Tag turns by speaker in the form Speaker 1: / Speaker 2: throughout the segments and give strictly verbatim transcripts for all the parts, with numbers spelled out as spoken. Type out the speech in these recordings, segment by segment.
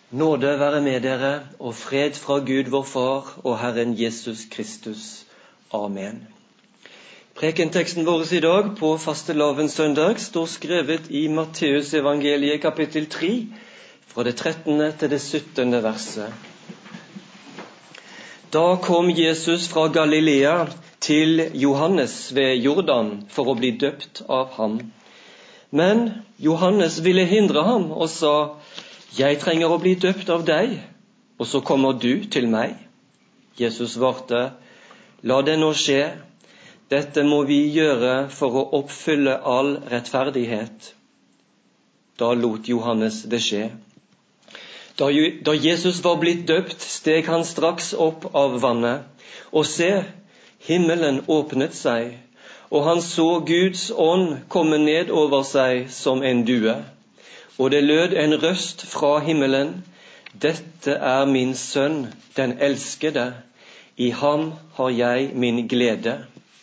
Speaker 1: Nåde være med dere, og fred fra Gud vår Far og Herren Jesus Kristus. Amen. Prekenteksten vår i dag på fastelavnssøndag står skrevet i Matteus evangeliet kapittel tre, fra det trettende til det syttende verset. Da kom Jesus fra Galilea til Johannes ved Jordan for å bli døpt av ham. Men Johannes ville hindre ham og sa: «Jeg trenger å bli døpt av deg, og så kommer du til meg?» Jesus svarte: «La det nå skje. Dette må vi gjøre for å oppfylle all rettferdighet.» Da lot Johannes det skje. Da, da Jesus var blitt døpt, steg han straks opp av vannet, og se, himmelen åpnet seg, og han så Guds ånd komme ned over seg som en due. Og det lød en røst fra himmelen: «Dette er min sønn, den elskede. I ham har jeg min glede.»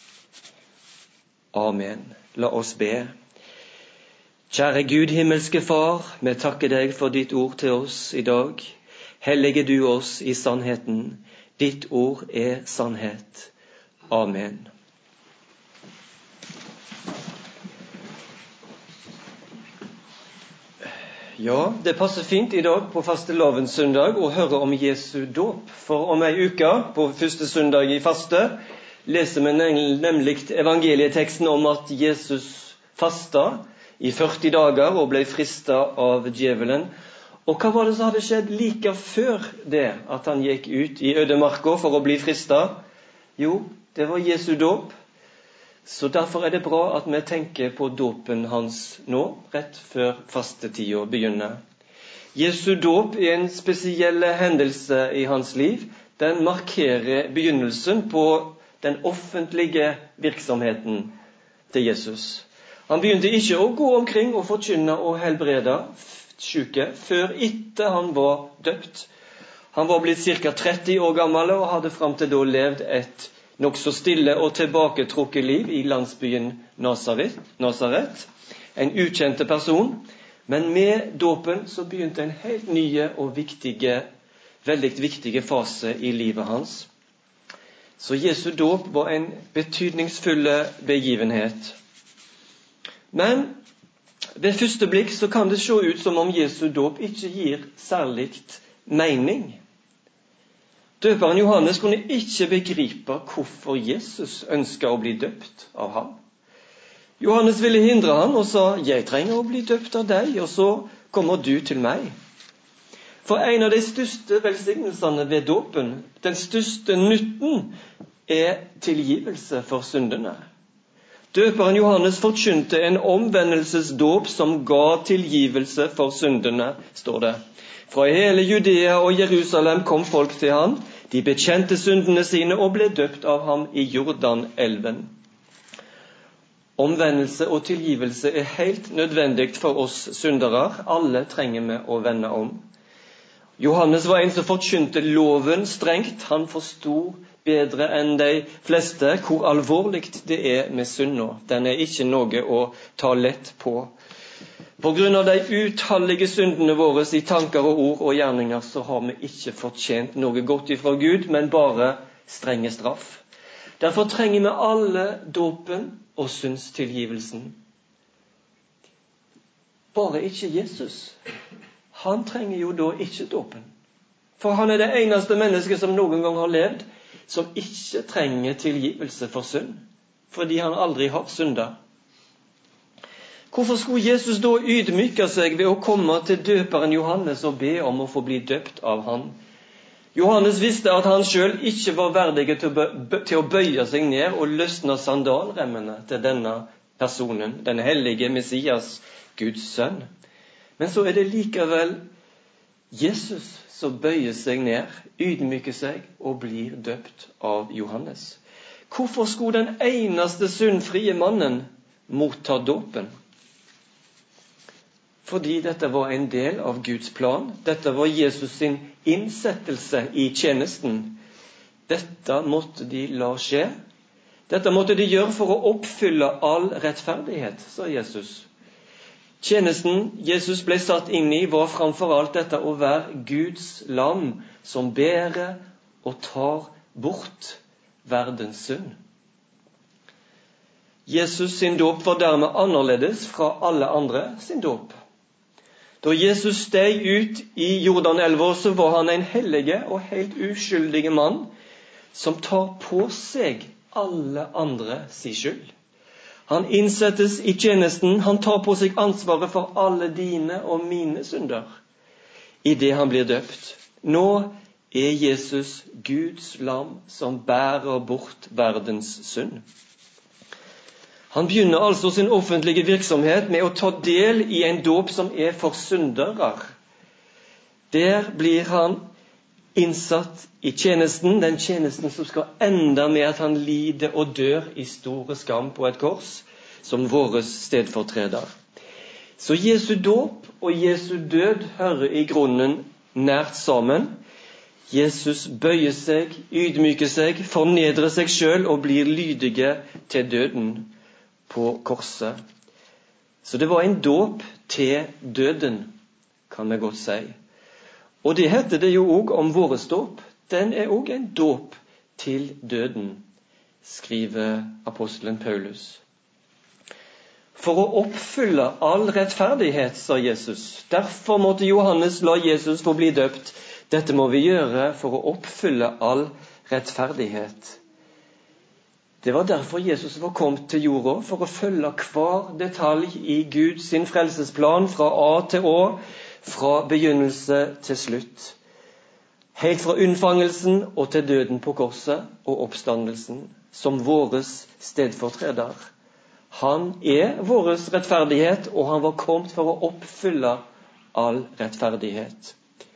Speaker 1: Amen. La oss be. Kjære Gud, himmelske Far, vi takker deg for ditt ord til oss i dag. Hellige du oss i sannheten. Ditt ord er sannhet. Amen. Ja, det passer fint i dag på fastelavnssøndag å høre om Jesu dåp. For om ei uke, på første søndag i faste, leser vi nemlig evangelieteksten om at Jesus fasta i førti dager og ble fristet av djevelen. Og hva var det som hadde skjedd like før det, at han gikk ut i ødemarka for å bli fristet? Jo, det var Jesu dåp. Så derfor er det bra at vi tenker på dåpen hans nå, rett før fastetida begynner. Jesu dåp er en spesiell hendelse i hans liv. Den markerer begynnelsen på den offentlige virksomheten til Jesus. Han begynte ikke å gå omkring og forkynne og helbrede syke før etter han var døpt. Han var blitt ca. tretti år gammel og hadde fram til da levd et nokså stille og tilbaketrukket liv i landsbyen Nasaret, en ukjente person. Men med dåpen så begynte en helt nye og viktige, veldig viktige fase i livet hans. Så Jesu dåp var en betydningsfull begivenhet. Men ved første blikk så kan det se ut som om Jesu dåp ikke gir særlig mening. Døperen Johannes kunne ikke begripe hvorfor Jesus ønsket å bli døpt av ham. Johannes ville hindre ham og sa: «Jeg trenger å bli døpt av deg, og så kommer du til meg.» For en av de største velsignelsene ved dåpen, den største nytten, er tilgivelse for syndene. Døperen Johannes forkynte en omvendelsesdåp som ga tilgivelse for syndene, står det. Fra hele Judea og Jerusalem kom folk til ham. De bekjente syndene sine og ble døpt av ham i Jordanelven. Omvendelse og tilgivelse er helt nødvendig for oss syndere. Alle trenger vi å vende om. Johannes var en som forkynte loven strengt. Han forstod bedre enn de fleste hvor alvorlig det er med synden. Den er ikke noe å ta lett på. På grunn av de utallige syndene våre i tanker og ord og gjerninger, så har vi ikke fortjent noe godt ifra Gud, men bare strenge straff. Derfor trenger vi alle dåpen og syndstilgivelsen. Bare ikke Jesus. Han trenger jo da ikke dåpen. For han er det eneste mennesket som noen gang har levd, som ikke trenger tilgivelse for synd, fordi han aldri har syndet. Hvorfor skulle Jesus da ydmyke seg ved å komme til døperen Johannes og be om å få bli døpt av ham? Johannes visste at han selv ikke var verdig til å bøye seg ned og løsne sandalremmene til denne personen, den hellige Messias, Guds sønn. Men så er det likevel Jesus som bøyer seg ned, ydmyker seg og blir døpt av Johannes. Hvorfor skulle den eneste syndfrie mannen motta dåpen? Fordi dette var en del av Guds plan. Dette var Jesus sin innsettelse i tjenesten. Dette måtte de la skje. Dette måtte de gjøre for å oppfylle all rettferdighet, sa Jesus. Tjenesten Jesus ble satt inn i var framfor alt dette å være Guds lam som bærer og tar bort verdens synd. Jesus sin dåp var dermed annerledes fra alle andre sin dåp. Da Jesus steg ut i Jordanelva, så var han en hellige og helt uskyldige mann som tar på seg alle andre sin skyld. Han innsettes i tjenesten, han tar på seg ansvaret for alle dine og mine synder i det han blir døpt. Nå er Jesus Guds lam som bærer bort verdens synd. Han begynner altså sin offentlige virksomhet med å ta del i en dåp som er for syndere. Der blir han innsatt i tjenesten, den tjenesten som skal ende med at han lider og dør i store skam på et kors, som våres stedfortreder. Så Jesu dåp og Jesu død hører i grunnen nært sammen. Jesus bøyer seg, ydmyker seg, fornedrer seg selv og blir lydige til døden på korset. Så det var en dåp til døden, kan vi godt si. Og det heter det jo også om våres dåp. Den er også en dåp til døden, skriver apostelen Paulus. For å oppfylle all rettferdighet, sa Jesus. Derfor måtte Johannes la Jesus få bli døpt. Dette må vi gjøre for å oppfylle all rettferdighet. Det var derfor Jesus var kommet til jorda, for å følge hver detalj i Guds sin frelsesplan fra A til Å, fra begynnelse til slutt. Helt fra unnfangelsen og til døden på korset og oppstandelsen, som våres stedfortreder. Han er våres rettferdighet, og han var kommet for å oppfylle all rettferdighet.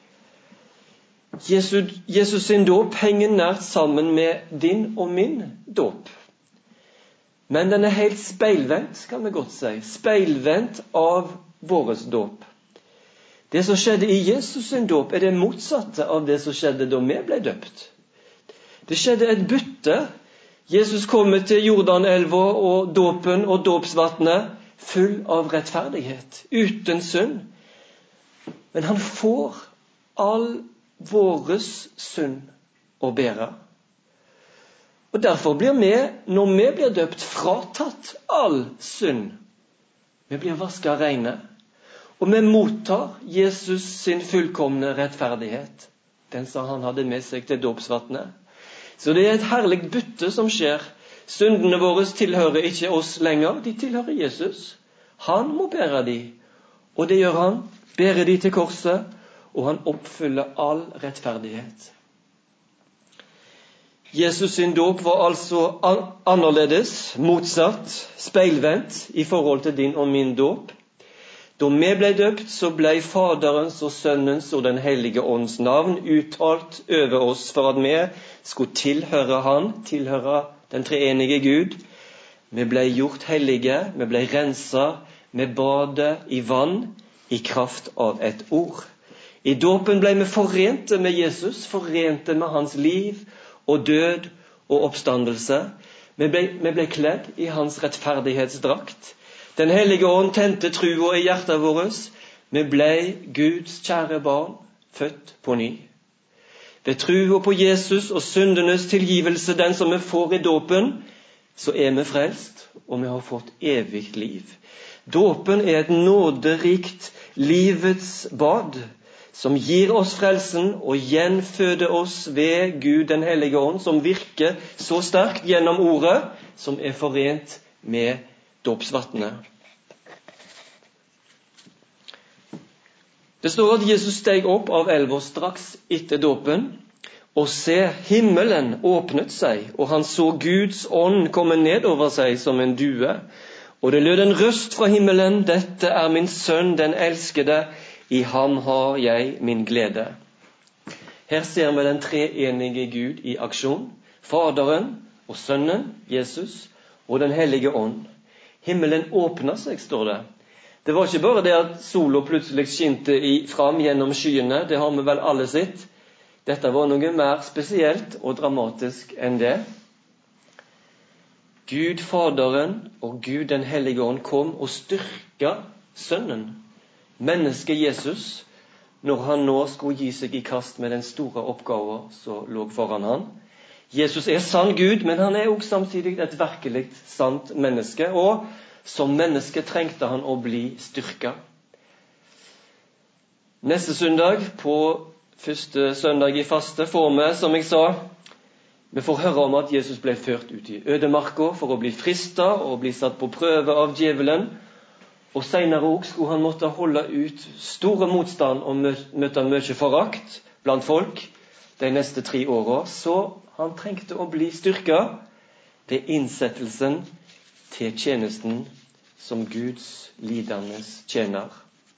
Speaker 1: Jesus, Jesus sin dåp henger nært sammen med din og min dåp. Men den er helt speilvendt, kan vi godt si. Speilvendt av våres dåp. Det som skjedde i Jesus sin dåp er det motsatte av det som skjedde da vi ble døpt. Det skjedde et bytte. Jesus kommer til Jordanelva og dåpen og dåpsvatnet full av rettferdighet, uten synd. Men han får all våres synd å bære. Og derfor blir vi, når vi blir døpt, fratatt all synd. Vi blir vasket rene. Og vi mottar Jesus sin fullkomne rettferdighet, den som han hadde med seg til dåpsvatnet. Så det er et herlig bytte som skjer. Syndene våre tilhører ikke oss lenger, de tilhører Jesus. Han må bære de, og det gjør han, bærer de til korset, og han oppfyller all rettferdighet. Jesus sin dåp var altså annerledes, motsatt, speilvendt i forhold til din og min dåp. Da vi ble døpt, så ble Faderens og Sønnens og Den hellige ånds navn uttalt over oss for at vi skulle tilhøre han, tilhøre den treenige Gud. Vi ble gjort hellige, vi ble renset, vi badet i vann i kraft av et ord. I dåpen ble vi forente med Jesus, forente med hans liv og død og oppstandelse. Vi ble, vi ble kledd i hans rettferdighetsdrakt. Den hellige ånd tente trua i hjertet vårt. Vi ble Guds kjære barn, født på ny. Ved trua på Jesus og syndenes tilgivelse, den som vi får i dåpen, så er vi frelst, og vi har fått evig liv. Dåpen er et nåderikt livets bad, som gir oss frelsen og gjenføder oss ved Gud den hellige ånd, som virker så sterkt gjennom ordet, som er forent med dåpsvatnet. Det står at Jesus steg opp av elva straks etter dåpen, og se, himmelen åpnet seg, og han så Guds ånd komme ned over seg som en due. Og det lød en røst fra himmelen: dette er min sønn, den elskede, i ham har jeg min glede. Her ser vi den treenige Gud i aksjon. Faderen og Sønnen, Jesus, og den hellige ånd. Himmelen åpna seg, står det. Det var ikke bare det at sola plutselig skinte i, fram gjennom skyene, det har vi vel alle sett. Dette var noe mer spesielt og dramatisk enn det. Gud Faderen og Gud den hellige ånd kom og styrka sønnen, mennesket Jesus, når han nå skulle gi seg i kast med den store oppgaven som lå foran han. Jesus er sann Gud, men han er også samtidig et virkelig sant menneske, og som menneske trengte han å bli styrket. Neste søndag, på første søndag i faste, får vi, som jeg sa, vi får høre om at Jesus ble ført ut i ødemarka for å bli fristet og bli satt på prøve av djevelen. Og senere også skulle han måtte holde ut store motstand og møte mye forakt blant folk de neste tre årene. Så han trengte å bli styrket ved innsettelsen til tjenesten som Guds lidende tjener.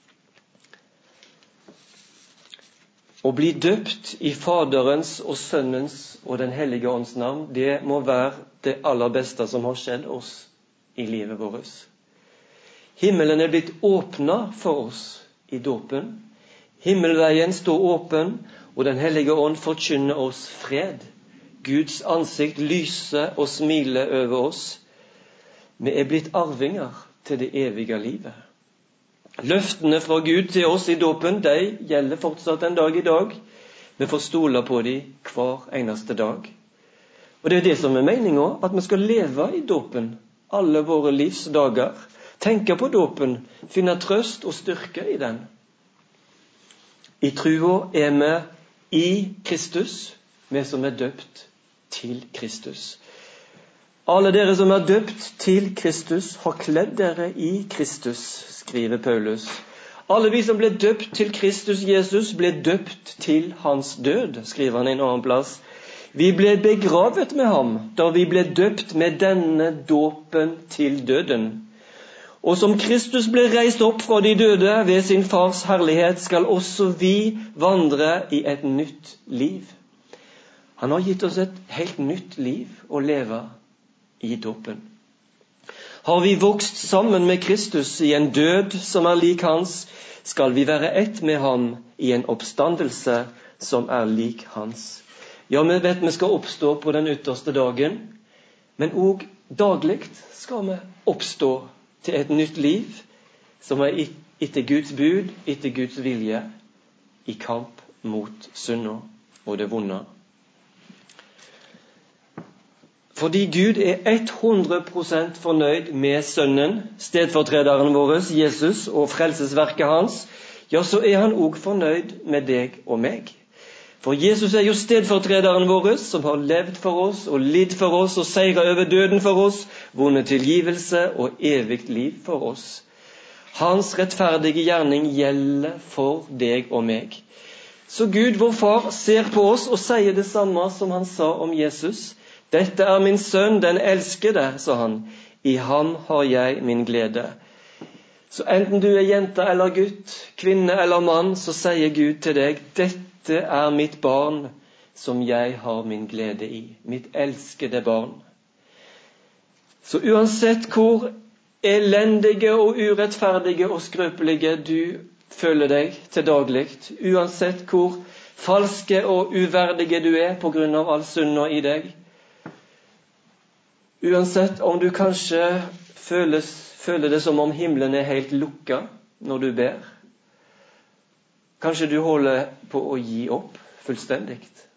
Speaker 1: Å bli døpt i Faderens og Sønnens og Den hellige ånds navn, det må være det aller beste som har skjedd oss i livet vårt. Himmelen er blitt åpnet for oss i dåpen. Himmelveien står åpen, og Den hellige ånd forkynner oss fred. Guds ansikt lyser og smiler over oss. Vi er blitt arvinger til det evige livet. Løftene fra Gud til oss i dåpen, de gjelder fortsatt en dag i dag. Vi får stole på dem hver eneste dag. Og det er det som er meningen, at vi skal leve i dåpen alle våre livs dager. Tenke på dåpen, finne trøst og styrke i den. I trua er vi i Kristus, vi som er døpt til Kristus. Alle dere som er døpt til Kristus, har kledd dere i Kristus, skriver Paulus. Alle vi som ble døpt til Kristus Jesus, ble døpt til hans død, skriver han i en annen plass. Vi ble begravet med ham, da vi ble døpt med denne dåpen til døden. Og som Kristus ble reist opp fra de døde ved sin fars herlighet, skal også vi vandre i et nytt liv. Han har gitt oss et helt nytt liv å leve i dåpen. Har vi vokst sammen med Kristus i en død som er lik hans, skal vi være ett med ham i en oppstandelse som er lik hans. Ja, vi vet vi skal oppstå på den ytterste dagen, men også daglig skal vi oppstå til et nytt liv som er etter Guds bud, etter Guds vilje, i kamp mot synda og det vonde. Fordi Gud er hundre prosent fornøyd med sønnen, stedfortrederen vår, Jesus, og frelsesverket hans, ja, så er han også fornøyd med deg og meg. For Jesus er jo stedfortrederen vår, som har levd for oss, og lidd for oss, og seiret over døden for oss, vunnet tilgivelse og evigt liv for oss. Hans rettferdige gjerning gjelder for deg og meg. Så Gud, vår far, ser på oss og sier det samme som han sa om Jesus. Dette er min sønn, den elskede, sa han. I ham har jeg min glede. Så enten du er jente eller gutt, kvinne eller mann, så sier Gud til deg, dette er mitt barn som jeg har min glede i. Mitt elskede barn. Så uansett hvor elendige og urettferdige og skrøpelige du føler deg til daglig, uansett hvor falske og uverdige du er på grunn av all synda i deg, uansett om du kanskje føles, føler det som om himmelen er helt lukket når du ber. Kanskje du holder på å gi opp fullstendig.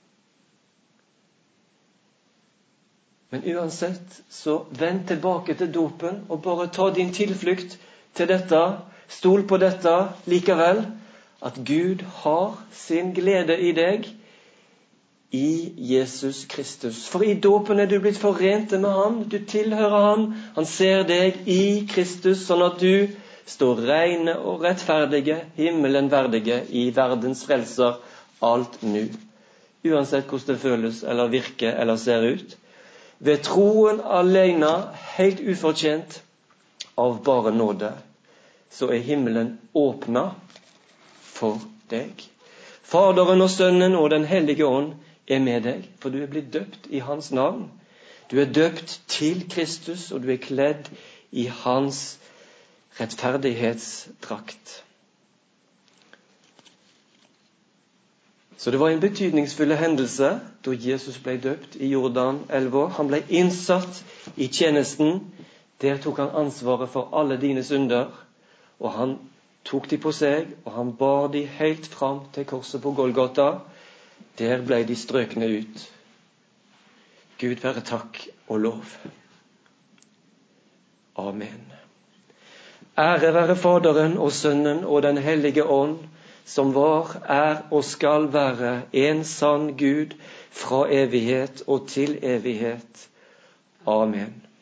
Speaker 1: Men uansett, så vend tilbake til dåpen og bare ta din tilflukt til dette. Stol på dette likevel, at Gud har sin glede i deg, i Jesus Kristus. For i dåpen er du blitt forent med han, du tilhører han, han ser deg i Kristus, sånn at du står rene og rettferdige, himmelen verdige, i verdens frelser, alt nu. Uansett hvordan det føles, eller virker, eller ser ut. Ved troen alene, helt ufortjent, av bare nåde, så er himmelen åpnet for deg. Faderen og Sønnen og Den hellige ånd er med deg, for du er blitt døpt i hans navn. Du er døpt til Kristus, og du er kledd i hans rettferdighetsdrakt. Så det var en betydningsfull hendelse da Jesus ble døpt i Jordan-elva. Han ble innsatt i tjenesten. Der tok han ansvaret for alle dine synder. Og han tok de på seg, og han bar de helt fram til korset på Golgata. Der ble de strøkne ut. Gud være takk og lov. Amen. Ære være Faderen og Sønnen og den hellige ånd, som var, er og skal være en sann Gud fra evighet og til evighet. Amen.